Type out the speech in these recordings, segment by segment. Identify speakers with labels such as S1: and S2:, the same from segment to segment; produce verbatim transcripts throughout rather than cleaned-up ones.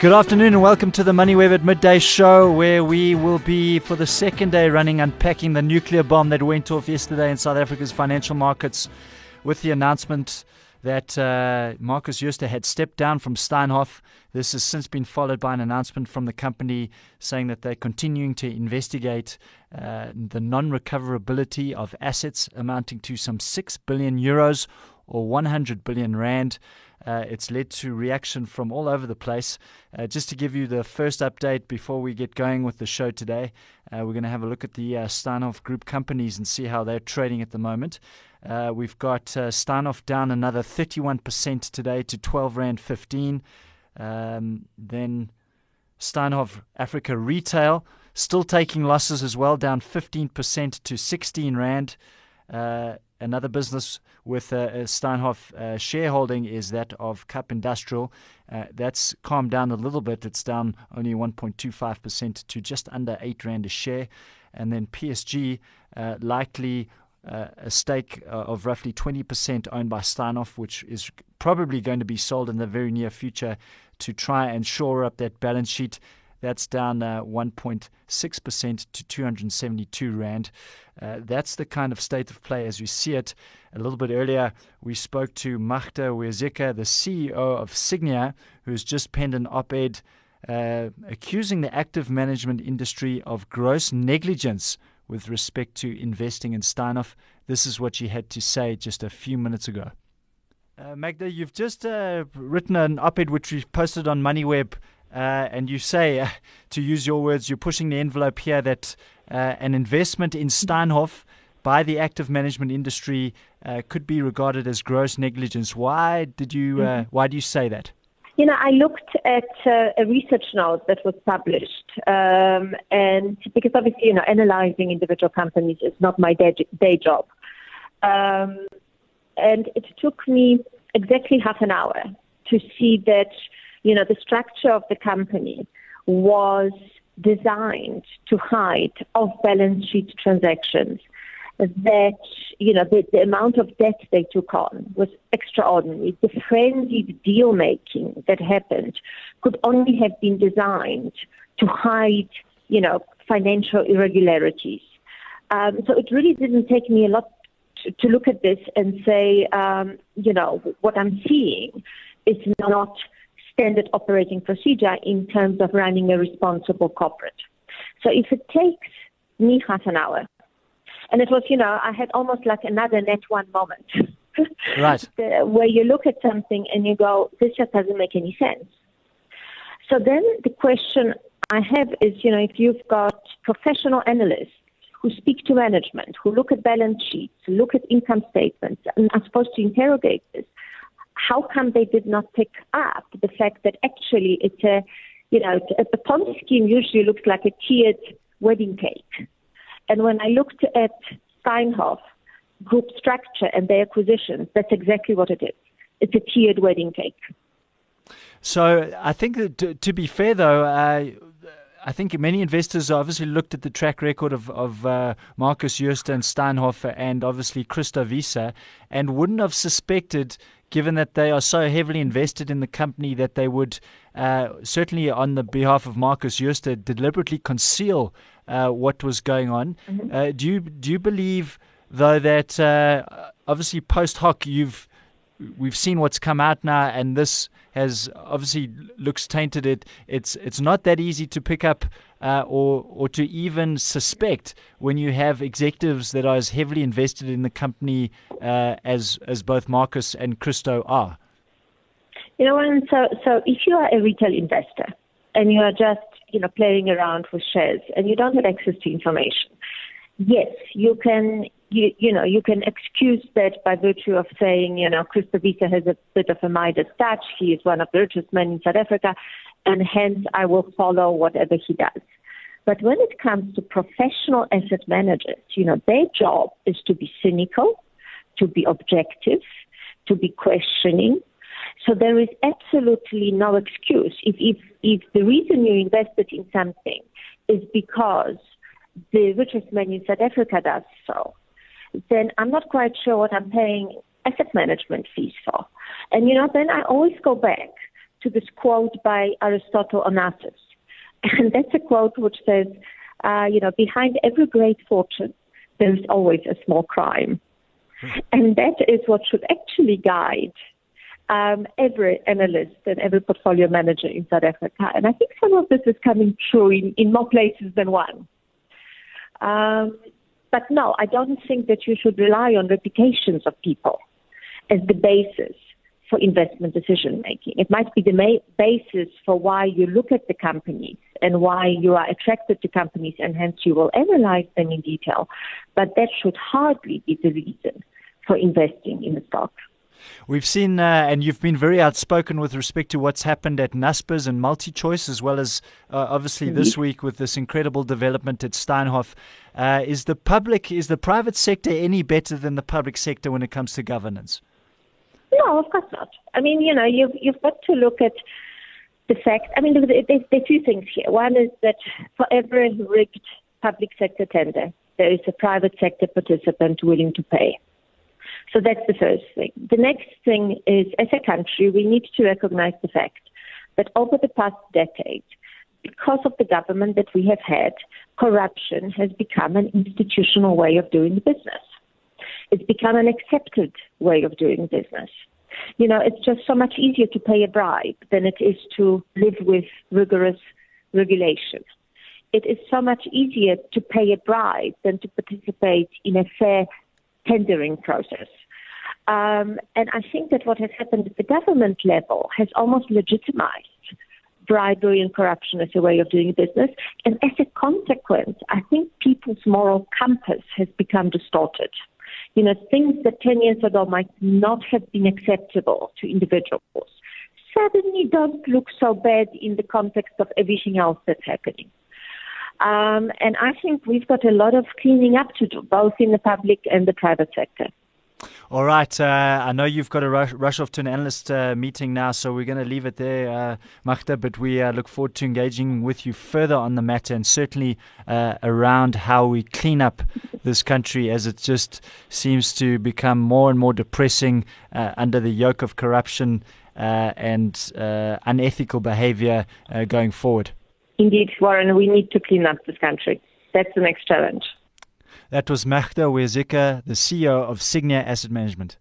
S1: Good afternoon and welcome to the MoneyWeb at Midday show, where we will be, for the second day running, unpacking the nuclear bomb that went off yesterday in South Africa's financial markets with the announcement that uh, Markus Jooste had stepped down from Steinhoff. This has since been followed by an announcement from the company saying that they're continuing to investigate uh, the non-recoverability of assets amounting to some six billion euros or one hundred billion rand. Uh, it's led to reaction from all over the place. Uh, just to give you the first update before we get going with the show today, uh, we're going to have a look at the uh, Steinhoff Group companies and see how they're trading at the moment. Uh, we've got uh, Steinhoff down another thirty-one percent today to twelve rand fifteen. Um, then Steinhoff Africa Retail still taking losses as well, down fifteen percent to sixteen rand. Uh, Another business with uh, a Steinhoff uh, shareholding is that of Cup Industrial. Uh, that's calmed down a little bit. It's down only one point two five percent to just under eight rand a share. And then P S G, uh, likely uh, a stake uh, of roughly twenty percent owned by Steinhoff, which is probably going to be sold in the very near future to try and shore up that balance sheet. That's down uh, one point six percent to two hundred seventy-two rand. Uh, that's the kind of state of play as we see it. A little bit earlier, we spoke to Magda Wezeka, the C E O of Signia, who's just penned an op-ed uh, accusing the active management industry of gross negligence with respect to investing in Steinhoff. This is what she had to say just a few minutes ago. Uh, Magda, you've just uh, written an op-ed which we've posted on MoneyWeb. Uh, and you say, uh, to use your words, you're pushing the envelope here that uh, an investment in Steinhoff by the active management industry uh, could be regarded as gross negligence. Why did you? Uh, mm-hmm. Why do you say that?
S2: You know, I looked at uh, a research note that was published, um, and because obviously, you know, analyzing individual companies is not my day, day job, um, and it took me exactly half an hour to see that. You know, the structure of the company was designed to hide off-balance sheet transactions. That, you know, the, the amount of debt they took on was extraordinary. The frenzied deal-making that happened could only have been designed to hide, you know, financial irregularities. Um, so it really didn't take me a lot to, to look at this and say, um, you know, what I'm seeing is not standard operating procedure in terms of running a responsible corporate. So if it takes me half an hour, and it was, you know, I had almost like another net one moment,
S1: right,
S2: the, where you look at something and you go, this just doesn't make any sense. So then the question I have is, you know, if you've got professional analysts who speak to management, who look at balance sheets, who look at income statements, and are supposed to interrogate this, how come they did not pick up the fact that actually it's a, you know, a Ponzi scheme usually looks like a tiered wedding cake. And when I looked at Steinhoff group structure and their acquisitions, that's exactly what it is. It's a tiered wedding cake.
S1: So I think that to, to be fair, though, uh, I think many investors obviously looked at the track record of, of uh, Markus Jooste and Steinhoff and obviously Christo Wiese and wouldn't have suspected, given that they are so heavily invested in the company, that they would, uh, certainly on the behalf of Markus Jooste, deliberately conceal uh, what was going on. Mm-hmm. Uh, do you do you believe, though, that uh, obviously post hoc you've we've seen what's come out now, and this has obviously looks tainted. It it's it's not that easy to pick up uh, or or to even suspect when you have executives that are as heavily invested in the company uh, as as both Markus and Christo are.
S2: You know, and so so if you are a retail investor and you are just you know playing around with shares and you don't have access to information, yes, you can. You, you know, you can excuse that by virtue of saying, you know, Christo Wiese has a bit of a Midas touch. He is one of the richest men in South Africa, and hence I will follow whatever he does. But when it comes to professional asset managers, you know, their job is to be cynical, to be objective, to be questioning. So there is absolutely no excuse. If, if, if the reason you invested in something is because the richest man in South Africa does so, then I'm not quite sure what I'm paying asset management fees for. And, you know, then I always go back to this quote by Aristotle Onassis. And that's a quote which says, uh, you know, behind every great fortune, there is always a small crime. And that is what should actually guide um, every analyst and every portfolio manager in South Africa. And I think some of this is coming true in, in more places than one. Um, but no, I don't think that you should rely on reputations of people as the basis for investment decision making. It might be the ma- basis for why you look at the companies and why you are attracted to companies, and hence you will analyze them in detail. But that should hardly be the reason for investing in the stock.
S1: We've seen, uh, and you've been very outspoken with respect to what's happened at Naspers and MultiChoice, as well as uh, obviously mm-hmm. this week with this incredible development at Steinhoff. Uh, is the public, is the private sector any better than the public sector when it comes to governance?
S2: No, of course not. I mean, you know, you've, you've got to look at the fact. I mean, there, there, there are two things here. One is that for every rigged public sector tender, there is a private sector participant willing to pay. So that's the first thing. The next thing is, as a country, we need to recognize the fact that over the past decade, because of the government that we have had, corruption has become an institutional way of doing business. It's become an accepted way of doing business. You know, it's just so much easier to pay a bribe than it is to live with rigorous regulation. It is so much easier to pay a bribe than to participate in a fair tendering process. Um, and I think that what has happened at the government level has almost legitimized bribery and corruption as a way of doing business. And as a consequence, I think people's moral compass has become distorted. You know, things that ten years ago might not have been acceptable to individuals suddenly don't look so bad in the context of everything else that's happening. Um, and I think we've got a lot of cleaning up to do, both in the public and the private sector.
S1: All right. Uh, I know you've got to rush, rush off to an analyst uh, meeting now, so we're going to leave it there, uh, Magda, but we uh, look forward to engaging with you further on the matter, and certainly uh, around how we clean up this country, as it just seems to become more and more depressing uh, under the yoke of corruption uh, and uh, unethical behavior uh, going forward.
S2: Indeed, Warren, we need to clean up this country. That's the next challenge.
S1: That was Magda Wierzicka, the C E O of Signia Asset Management.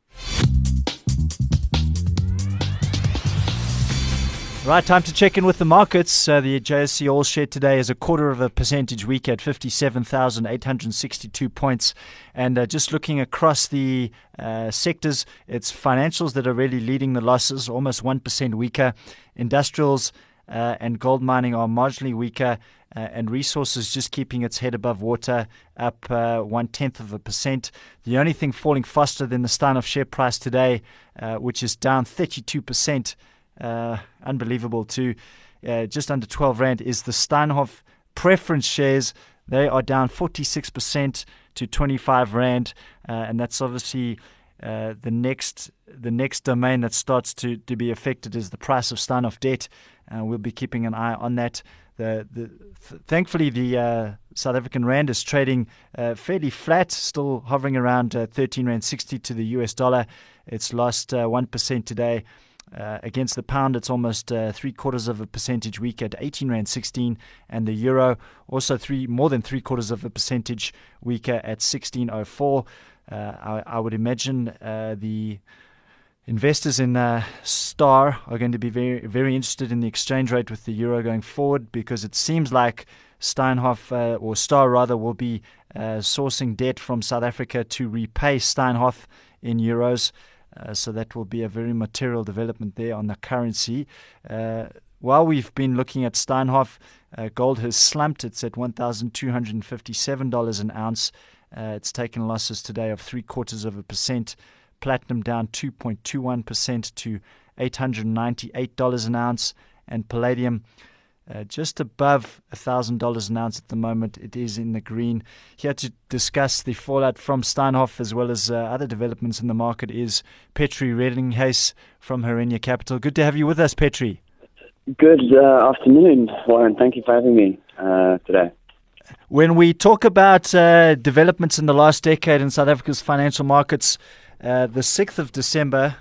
S1: Right, time to check in with the markets. Uh, the J S C All Share today is a quarter of a percentage weak at fifty-seven thousand eight hundred sixty-two points. And uh, just looking across the uh, sectors, it's financials that are really leading the losses, almost one percent weaker. Industrials uh, and gold mining are marginally weaker. Uh, and resources just keeping its head above water, up uh, one-tenth of a percent. The only thing falling faster than the Steinhoff share price today, uh, which is down thirty-two percent, uh, unbelievable too, uh, just under twelve rand, is the Steinhoff preference shares. They are down forty-six percent to twenty-five rand, uh, and that's obviously uh, the next the next domain that starts to, to be affected is the price of Steinhoff debt. Uh, we'll be keeping an eye on that. The, the, th- thankfully, the uh, South African rand is trading uh, fairly flat, still hovering around uh, thirteen rand sixty to the U S dollar. It's lost uh, one percent today. Uh, against the pound, it's almost uh, three quarters of a percentage weak at eighteen rand sixteen, and the euro also three more than three quarters of a percentage weaker at sixteen oh four. Uh, I, I would imagine uh, the investors in uh, Star are going to be very, very interested in the exchange rate with the euro going forward, because it seems like Steinhoff, uh, or Star rather, will be uh, sourcing debt from South Africa to repay Steinhoff in euros. Uh, so that will be a very material development there on the currency. Uh, while we've been looking at Steinhoff, uh, gold has slumped. It's at one thousand two hundred fifty-seven dollars an ounce. Uh, it's taken losses today of three quarters of a percent. Platinum down two point two one percent to eight hundred ninety-eight dollars an ounce, and palladium uh, just above one thousand dollars an ounce at the moment. It is in the green. Here to discuss the fallout from Steinhoff as well as uh, other developments in the market is Petri Reddinghuis from Herenia Capital. Good to have you with us, Petri.
S3: Good uh, afternoon, Warren. Thank you for having me uh, today.
S1: When we talk about uh, developments in the last decade in South Africa's financial markets, Uh, the sixth of December,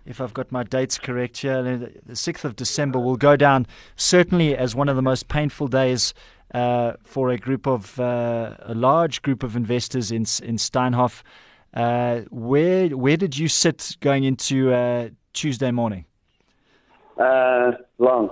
S1: if I've got my dates correct here, the sixth of December will go down certainly as one of the most painful days uh, for a group of, uh, a large group of investors in in Steinhoff. Uh, where where did you sit going into uh, Tuesday morning?
S3: Uh, long.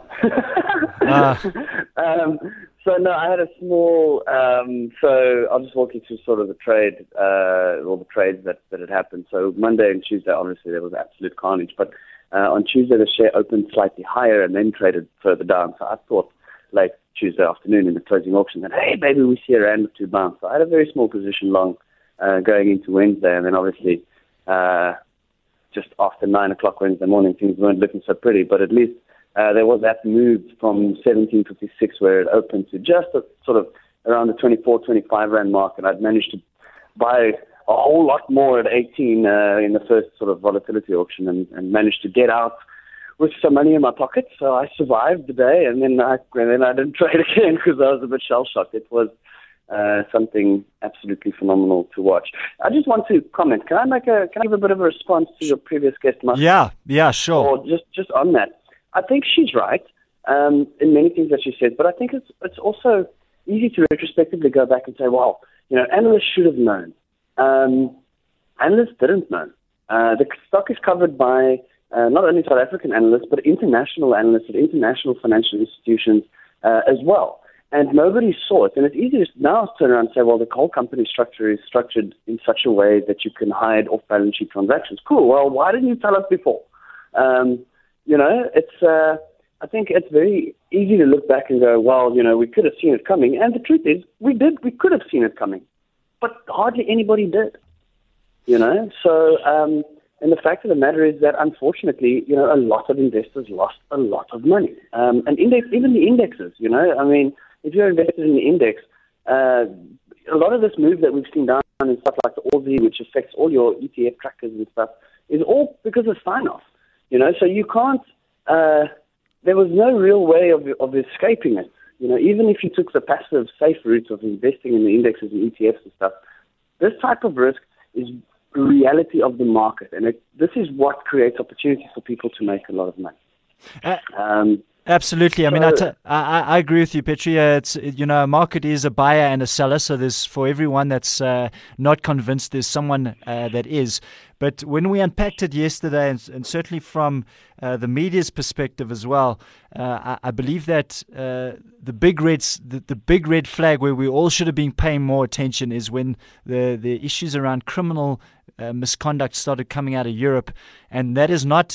S1: uh.
S3: um, so no, I had a small. Um, so I'll just walk you through sort of the trade, uh, all the trades that, that had happened. So Monday and Tuesday, obviously there was absolute carnage. But uh, on Tuesday the share opened slightly higher and then traded further down. So I thought late Tuesday afternoon in the closing auction that hey, maybe we see a rand or two bounce. So I had a very small position long. Uh, going into Wednesday, and then obviously uh, just after nine o'clock Wednesday morning, things weren't looking so pretty, but at least uh, there was that move from seventeen fifty-six where it opened to just a, sort of around the twenty-four, twenty-five rand mark, and I'd managed to buy a whole lot more at eighteen uh, in the first sort of volatility auction and, and managed to get out with some money in my pocket, so I survived the day, and then I, and then I didn't trade again because I was a bit shell-shocked. It was Uh, something absolutely phenomenal to watch. I just want to comment. Can I make a? Can I give a bit of a response to your previous guest, Mark?
S1: Yeah, yeah, sure.
S3: Or just, just on that, I think she's right um, in many things that she said. But I think it's it's also easy to retrospectively go back and say, well, you know, analysts should have known. Um, analysts didn't know. Uh, the stock is covered by uh, not only South African analysts but international analysts at international financial institutions uh, as well. And nobody saw it. And it's easy to now turn around and say, well, the whole company structure is structured in such a way that you can hide off-balance sheet transactions. Cool. Well, why didn't you tell us before? Um, you know, it's. Uh, I think it's very easy to look back and go, well, you know, we could have seen it coming. And the truth is, we did. We could have seen it coming. But hardly anybody did. You know? So, um, and the fact of the matter is that, unfortunately, you know, a lot of investors lost a lot of money. Um, and index, even the indexes, you know, I mean, if you're invested in the index, uh, a lot of this move that we've seen down and stuff like the Aussie, which affects all your E T F trackers and stuff, is all because of sign-off. You know, so you can't. Uh, there was no real way of of escaping it. You know, even if you took the passive, safe route of investing in the indexes and E T Fs and stuff, this type of risk is the reality of the market, and it, this is what creates opportunities for people to make a lot of money.
S1: Uh,
S3: um,
S1: Absolutely. I mean, I, t- I, I agree with you, Petri. Uh, it's, you know, a market is a buyer and a seller. So there's, for everyone that's uh, not convinced, there's someone uh, that is. But when we unpacked it yesterday, and, and certainly from uh, the media's perspective as well, uh, I, I believe that uh, the big reds, the, the big red flag where we all should have been paying more attention is when the, the issues around criminal uh, misconduct started coming out of Europe. And that is not...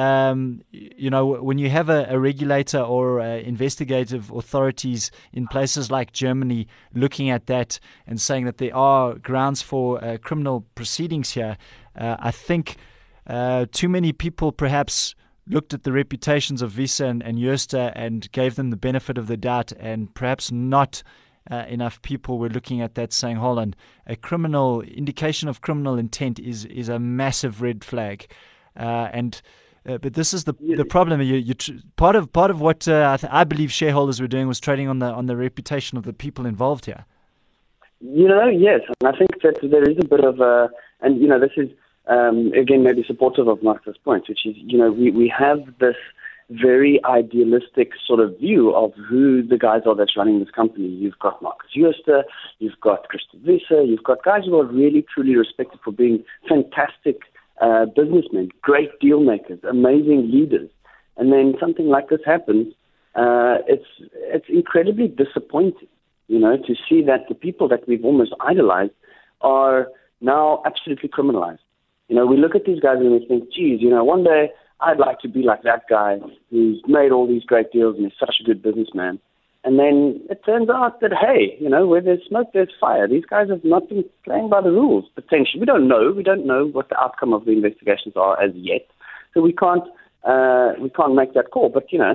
S1: Um, you know, when you have a, a regulator or uh, investigative authorities in places like Germany looking at that and saying that there are grounds for uh, criminal proceedings here, uh, I think uh, too many people perhaps looked at the reputations of Visa and, and Jooste and gave them the benefit of the doubt, and perhaps not uh, enough people were looking at that saying, hold on, a criminal indication of criminal intent is, is a massive red flag. Uh, and Uh, but this is the the problem. You, you tr- part of part of what uh, I, th- I believe shareholders were doing was trading on the on the reputation of the people involved here.
S3: You know, yes, and I think that there is a bit of a, and you know, this is um, again maybe supportive of Marcus' point, which is, you know, we we have this very idealistic sort of view of who the guys are that's running this company. You've got Marcus Jooste, you've got Christoph Wiese, you've got guys who are really truly respected for being fantastic Uh, businessmen, great deal makers, amazing leaders, and then something like this happens. Uh, it's it's incredibly disappointing, you know, to see that the people that we've almost idolized are now absolutely criminalized. You know, we look at these guys and we think, geez, you know, one day I'd like to be like that guy who's made all these great deals and is such a good businessman. And then it turns out that, hey, you know, where there's smoke, there's fire. These guys have not been playing by the rules, potentially. We don't know. We don't know what the outcome of the investigations are as yet. So we can't uh, we can't make that call. But, you know,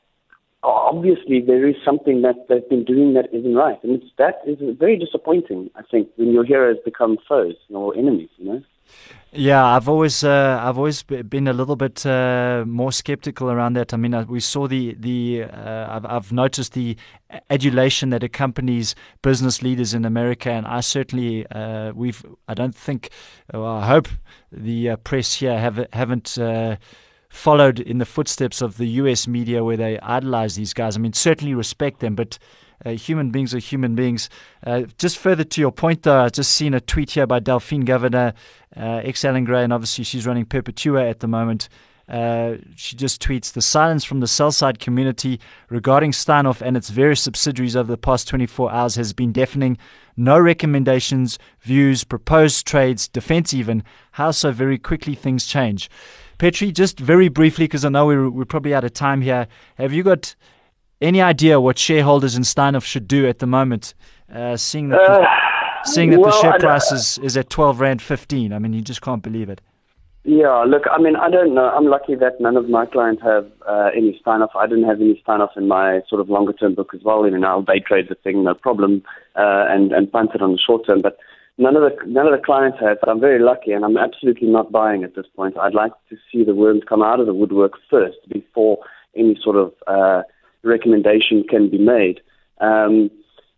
S3: obviously there is something that they've been doing that isn't right. And it's, that is very disappointing, I think, when your heroes become foes or enemies, you know.
S1: Yeah, I've always uh, I've always been a little bit uh, more skeptical around that. I mean, uh, we saw the the uh, I've, I've noticed the adulation that accompanies business leaders in America, and I certainly uh, we've I don't think well, I hope the uh, press here have haven't. Uh, followed in the footsteps of the U S media where they idolize these guys. I mean, certainly respect them, but uh, human beings are human beings. Uh, just further to your point, though, I've just seen a tweet here by Delphine Governor, uh, ex-Allan Gray, and obviously she's running Perpetua at the moment. Uh, she just tweets, the silence from the sell-side community regarding Steinhoff and its various subsidiaries over the past twenty-four hours has been deafening. No recommendations, views, proposed trades, defense even. How so very quickly things change. Petri, just very briefly, because I know we're, we're probably out of time here, have you got any idea what shareholders in Steinhoff should do at the moment, uh, seeing that,
S3: uh,
S1: the, seeing that
S3: well,
S1: the share
S3: I
S1: price is, is at twelve rand fifteen? I mean, you just can't believe it.
S3: Yeah, look, I mean, I don't know. I'm lucky that none of my clients have uh, any Steinhoff. I didn't have any Steinhoff in my sort of longer-term book as well. You know, I'll day trade the thing, no problem, uh, and, and punt it on the short term. But None of the none of the clients have, but I'm very lucky, and I'm absolutely not buying at this point. I'd like to see the worms come out of the woodwork first before any sort of uh, recommendation can be made. Um,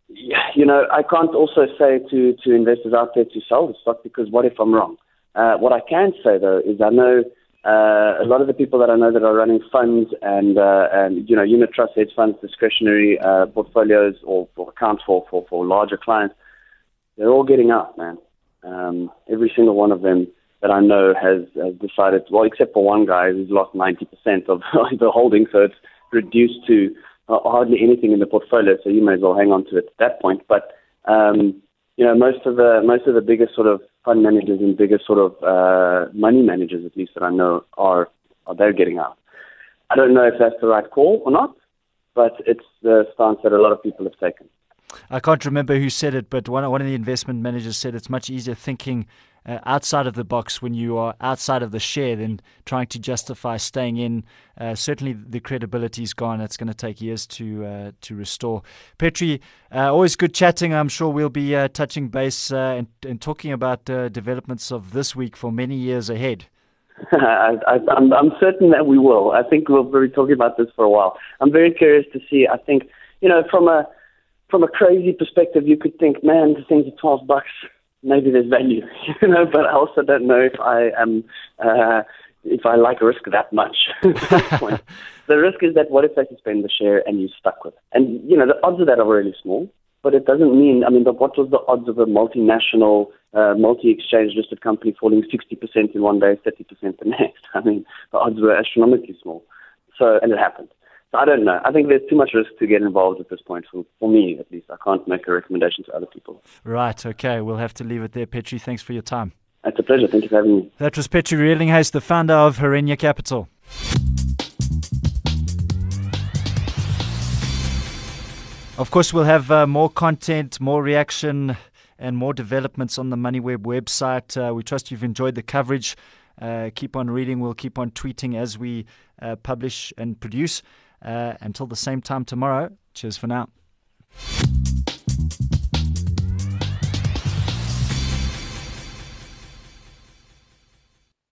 S3: you know, I can't also say to, to investors out there to sell the stock because what if I'm wrong? Uh, what I can say though is I know uh, a lot of the people that I know that are running funds and uh, and you know unit trust hedge funds, discretionary uh, portfolios or, or accounts for, for for larger clients. They're all getting out, man. Um, every single one of them that I know has, has decided, well, except for one guy who's lost ninety percent of the holding, so it's reduced to uh, hardly anything in the portfolio, so you may as well hang on to it at that point. But, um, you know, most of the most of the biggest sort of fund managers and biggest sort of uh, money managers, at least that I know, are, are they're getting out. I don't know if that's the right call or not, but it's the stance that a lot of people have taken.
S1: I can't remember who said it, but one, one of the investment managers said it's much easier thinking uh, outside of the box when you are outside of the share than trying to justify staying in. Uh, certainly the credibility is gone. It's going to take years to uh, to restore. Petri, uh, always good chatting. I'm sure we'll be uh, touching base uh, and, and talking about uh, developments of this week for many years ahead.
S3: I, I, I'm, I'm certain that we will. I think we'll be talking about this for a while. I'm very curious to see. I think, you know, from a From a crazy perspective, you could think, man, the thing's at twelve bucks. Maybe there's value, you know. But I also don't know if I am, uh, if I like risk that much. At this point, the risk is that what if they suspend the share and you're stuck with it? And you know, the odds of that are really small. But it doesn't mean. I mean, the, what was the odds of a multinational, uh, multi-exchange listed company falling sixty percent in one day, thirty percent the next? I mean, the odds were astronomically small. So, and it happened. So I don't know. I think there's too much risk to get involved at this point, for, for me at least. I can't make a recommendation to other people.
S1: Right, okay. We'll have to leave it there. Petri, thanks for your time.
S3: It's a pleasure. Thank you for having me.
S1: That was Petri Reelinghuys, the founder of Horenia Capital. Of course, we'll have uh, more content, more reaction, and more developments on the MoneyWeb website. Uh, we trust you've enjoyed the coverage. Uh, keep on reading. We'll keep on tweeting as we uh, publish and produce. Uh, until the same time tomorrow, cheers for now.